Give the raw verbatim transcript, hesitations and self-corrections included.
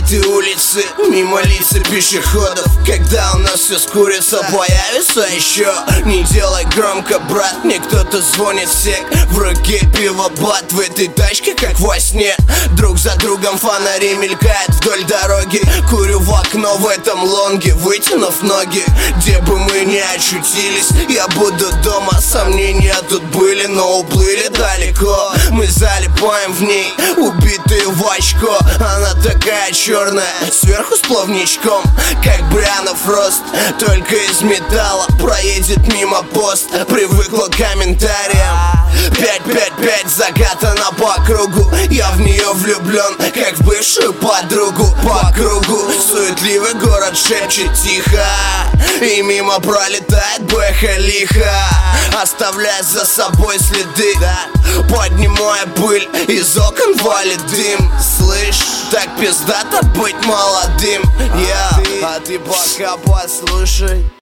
этой улицы, мимо лиц и пешеходов. Когда у нас все скурится, появится еще. Не делай громко, брат, мне кто-то звонит сек. В руке пиво, бат, в этой тачке как во сне. Друг за другом фонари мелькают вдоль дороги. Курю в окно в этом лонге, вытянув ноги. Где бы мы ни очутились, я буду дома. Сомнения тут были, но уплыли далеко. Мы залипаем в ней, убитые в очко. Она такая черная, сверху с плавничком, как Брианов рост, только из металла. Проедет мимо пост, привыкла к комментариям. Пять, пять, пять закатана по кругу. Я в нее влюблен, как в бывшую подругу. По кругу суетливый город шепчет тихо, и мимо пролетает бэха лихо, оставляя за собой следы. Поднимая пыль, из окон валит дым. Слышь, так пиздато быть молодым. Я, а ты пока послушай.